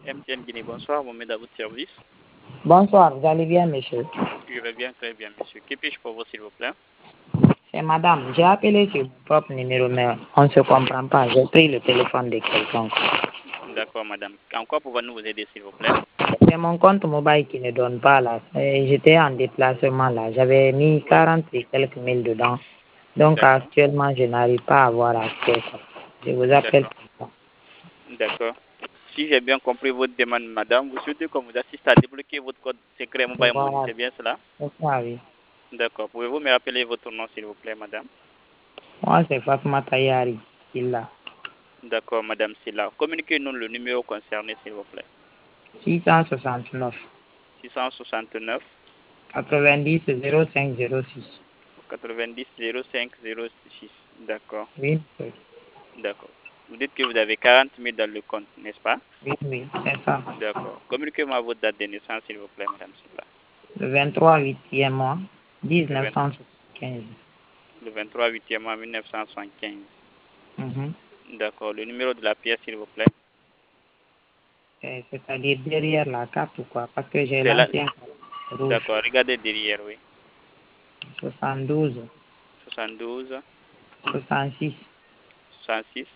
MTN Guinée, bonsoir, vous m'aide à votre service. Bonsoir, vous allez bien, monsieur? Je vais bien, très bien, monsieur. Que puis-je pour vous, s'il vous plaît? C'est madame. J'ai appelé sur mon propre numéro, mais on ne se comprend pas. J'ai pris le téléphone de quelqu'un. D'accord, madame. En quoi pouvons-nous vous aider, s'il vous plaît? C'est mon compte mobile qui ne donne pas là. J'étais en déplacement là. J'avais mis 40 et quelques mille dedans. Donc actuellement, je n'arrive pas à avoir accès. Je vous appelle pour ça. D'accord. Si j'ai bien compris votre demande, madame, vous souhaitez qu'on vous assiste à débloquer votre code secret mobile money, c'est bien cela? Oui. D'accord. Pouvez-vous me rappeler votre nom, s'il vous plaît, madame? Moi, c'est Fatma Tayari. D'accord, madame Silla. Communiquez-nous le numéro concerné, s'il vous plaît. 669. 669. 90 0506. 90 05 06. D'accord. Oui. D'accord. Vous dites que vous avez 40 000 dans le compte, n'est-ce pas? Oui, c'est ça. D'accord. Communiquez-moi votre date de naissance, s'il vous plaît, madame Silla. Le 23 8e mois, 1975. Le 23 8e mois, 1975. D'accord. Le numéro de la pièce, s'il vous plaît. C'est-à-dire derrière la carte ou quoi? Parce que j'ai l'ancien rouge. D'accord. Regardez derrière, oui. 72. 72. 66. 66.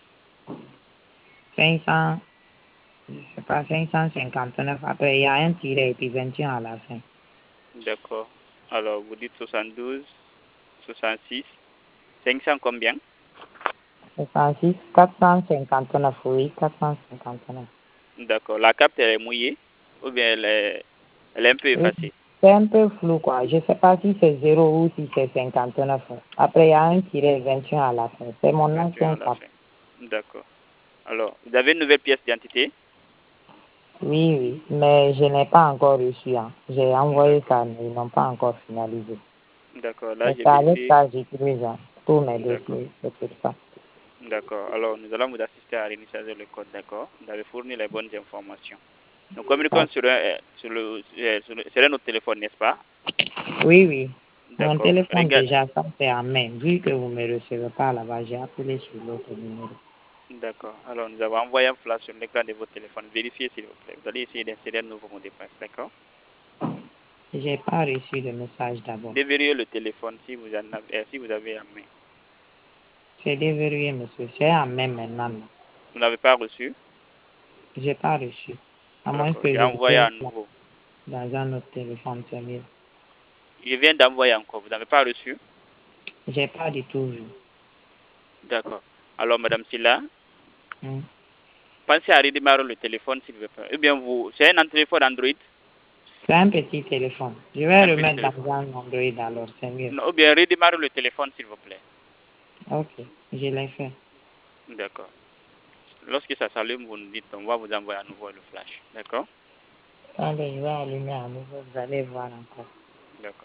500. Je ne sais pas, 559. Après, il y a un tiret et puis 21 à la fin. D'accord. Alors, vous dites 72, 66. 500 combien? 66, 459, oui, 459. D'accord. La carte, elle est mouillée ou bien elle est un peu effacée? C'est un peu flou, quoi. Je ne sais pas si c'est 0 ou si c'est 59. Après, il y a un tiret 21 à la fin. C'est mon ancien carte. D'accord. Alors, vous avez une nouvelle pièce d'identité? Oui, mais je n'ai pas encore reçu. Hein. J'ai envoyé ça, mais ils n'ont pas encore finalisé. D'accord. Là, c'est avec ça que j'utilise tous mes dossiers. C'est pour ça. D'accord. Alors, nous allons vous assister à réinitialiser le code, d'accord? Vous avez fourni les bonnes informations. Nous communiquons sur notre téléphone, n'est-ce pas? Oui. Mon D'accord. téléphone, déjà, ça c'est en main. Vu que vous ne me recevez pas là-bas, j'ai appelé sur l'autre numéro. D'accord. Alors, nous avons envoyé un flash sur l'écran de votre téléphone. Vérifiez, s'il vous plaît. Vous allez essayer d'insérer un nouveau mot de passe, d'accord? Je n'ai pas reçu de message d'abord. Déverrouillez le téléphone si vous avez en main. C'est déverrouillé, monsieur. C'est en main maintenant. Vous n'avez pas reçu? Je n'ai pas reçu. À moins que j'ai envoyé à nouveau. Dans un autre téléphone, c'est mieux. Je viens d'envoyer encore. Vous n'avez pas reçu? Je n'ai pas du tout vu. D'accord. Alors, madame Silla, pensez à redémarrer le téléphone, s'il vous plaît. Eh bien, c'est un téléphone Android? C'est un petit téléphone. Je vais remettre dans un Android alors, c'est mieux. Non, ou bien redémarrer le téléphone, s'il vous plaît. Ok, je l'ai fait. D'accord. Lorsque ça s'allume, vous nous dites, on va vous envoyer à nouveau le flash. D'accord? Allez, je vais allumer à nouveau, vous allez voir encore. D'accord.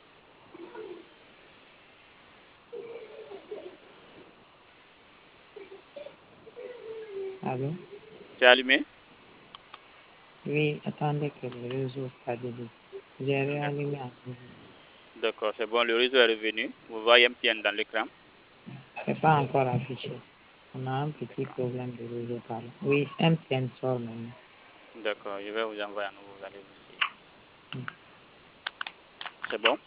Allô? C'est allumé? Oui, attendez que le réseau stabilise. J'ai réallumé à nouveau. D'accord, c'est bon, le réseau est revenu. Vous voyez MTN dans l'écran? C'est pas encore affiché. On a un petit problème de réseau par là. Oui, MTN sort maintenant. D'accord, je vais vous envoyer à nouveau, vous allez vous essayer. C'est bon?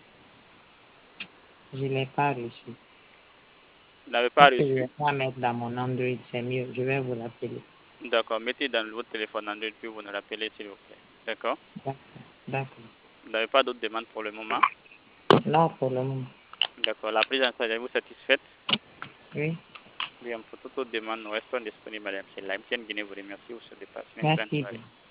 Je ne l'ai pas reçu. Vous n'avez pas reçu? Je vais pas mettre dans mon Android, c'est mieux. Je vais vous l'appeler. D'accord, mettez dans votre téléphone Android puis vous nous rappelez, s'il vous plaît. D'accord? D'accord. Vous n'avez pas d'autres demandes pour le moment? Non, pour le moment. D'accord, la prise en charge est-vous satisfaite? Oui. Bien, pour toute autre demande, nous restons disponibles, madame. C'est la MTN Guinée vous remercie pour ce dépassement. Merci.